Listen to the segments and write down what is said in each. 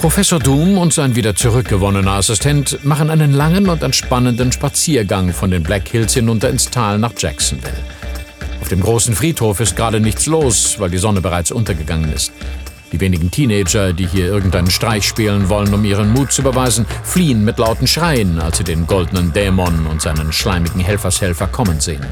Professor Doom und sein wieder zurückgewonnener Assistent machen einen langen und entspannenden Spaziergang von den Black Hills hinunter ins Tal nach Jacksonville. Auf dem großen Friedhof ist gerade nichts los, weil die Sonne bereits untergegangen ist. Die wenigen Teenager, die hier irgendeinen Streich spielen wollen, um ihren Mut zu beweisen, fliehen mit lauten Schreien, als sie den goldenen Dämon und seinen schleimigen Helfershelfer kommen sehen.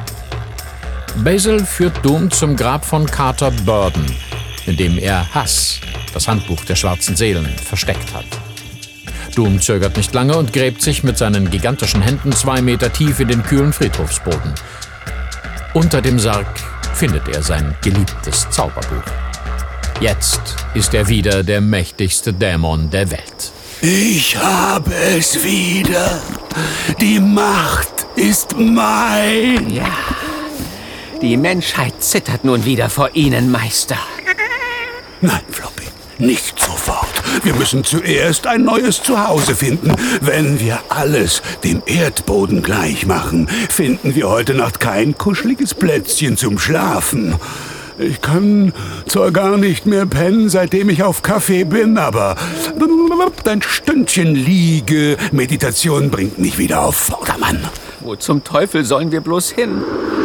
Basil führt Doom zum Grab von Carter Burden, in dem er Hass, das Handbuch der schwarzen Seelen, versteckt hat. Doom zögert nicht lange und gräbt sich mit seinen gigantischen Händen 2 Meter tief in den kühlen Friedhofsboden. Unter dem Sarg findet er sein geliebtes Zauberbuch. Jetzt ist er wieder der mächtigste Dämon der Welt. Ich habe es wieder. Die Macht ist mein. Ja, die Menschheit zittert nun wieder vor Ihnen, Meister. Nein, Floppy, nicht sofort. Wir müssen zuerst ein neues Zuhause finden. Wenn wir alles dem Erdboden gleich machen, finden wir heute Nacht kein kuscheliges Plätzchen zum Schlafen. Ich kann zwar gar nicht mehr pennen, seitdem ich auf Kaffee bin, aber ein Stündchen Liege, Meditation bringt mich wieder auf Vordermann. Wo zum Teufel sollen wir bloß hin?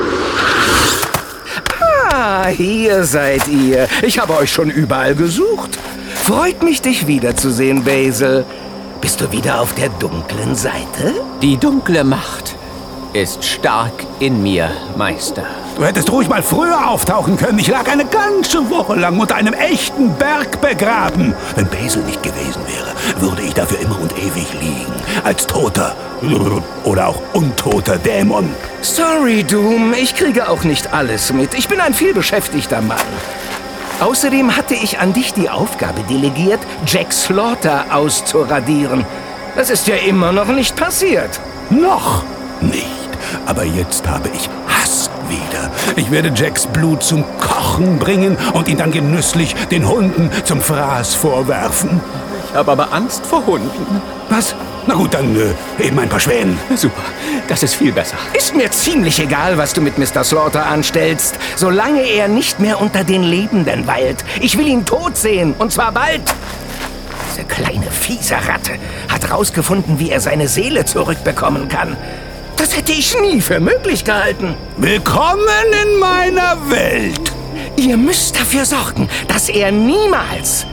Ah, hier seid ihr. Ich habe euch schon überall gesucht. Freut mich, dich wiederzusehen, Basil. Bist du wieder auf der dunklen Seite? Die dunkle Macht ist stark in mir, Meister. Du hättest ruhig mal früher auftauchen können. Ich lag eine ganze Woche lang unter einem echten Berg begraben. Wenn Basil nicht gewesen wäre, würde ich dafür immer und ewig liegen. Als toter oder auch untoter Dämon. Sorry, Doom. Ich kriege auch nicht alles mit. Ich bin ein vielbeschäftigter Mann. Außerdem hatte ich an dich die Aufgabe delegiert, Jack Slaughter auszuradieren. Das ist ja immer noch nicht passiert. Noch nicht. Aber jetzt habe ich Hass wieder. Ich werde Jacks Blut zum Kochen bringen und ihn dann genüsslich den Hunden zum Fraß vorwerfen. Ich habe aber Angst vor Hunden. Was? Na gut, dann eben ein paar Schwänen. Super, das ist viel besser. Ist mir ziemlich egal, was du mit Mr. Slaughter anstellst, solange er nicht mehr unter den Lebenden weilt. Ich will ihn tot sehen, und zwar bald. Diese kleine fiese Ratte hat rausgefunden, wie er seine Seele zurückbekommen kann. Das hätte ich nie für möglich gehalten. Willkommen in meiner Welt. Ihr müsst dafür sorgen, dass er niemals,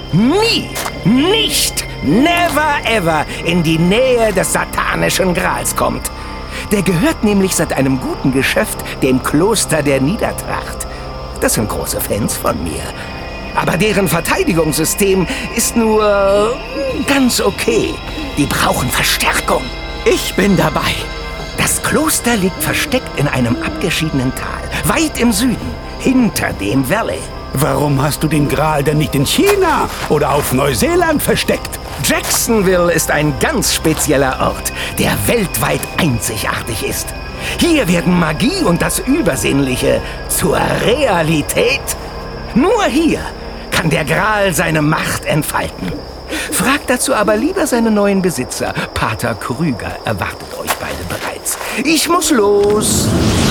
nicht, never ever in die Nähe des satanischen Grals kommt. Der gehört nämlich seit einem guten Geschäft dem Kloster der Niedertracht. Das sind große Fans von mir. Aber deren Verteidigungssystem ist nur ganz okay. Die brauchen Verstärkung. Ich bin dabei. Das Kloster liegt versteckt in einem abgeschiedenen Tal, weit im Süden, hinter dem Valley. Warum hast du den Gral denn nicht in China oder auf Neuseeland versteckt? Jacksonville ist ein ganz spezieller Ort, der weltweit einzigartig ist. Hier werden Magie und das Übersinnliche zur Realität. Nur hier kann der Gral seine Macht entfalten. Fragt dazu aber lieber seinen neuen Besitzer. Pater Krüger erwartet euch beide bereits. Ich muss los.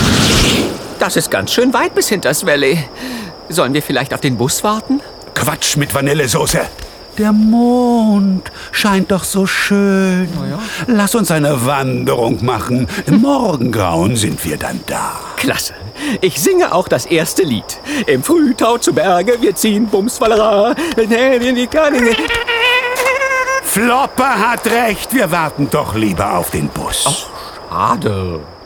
Das ist ganz schön weit bis hinters Valley. Sollen wir vielleicht auf den Bus warten? Quatsch mit Vanillesoße. Der Mond scheint doch so schön. Na ja. Lass uns eine Wanderung machen. Im Morgengrauen sind wir dann da. Klasse. Ich singe auch das erste Lied. Im Frühtau zu Berge, wir ziehen Bumsfallera. Flopper hat recht. Wir warten doch lieber auf den Bus. Ach, schade.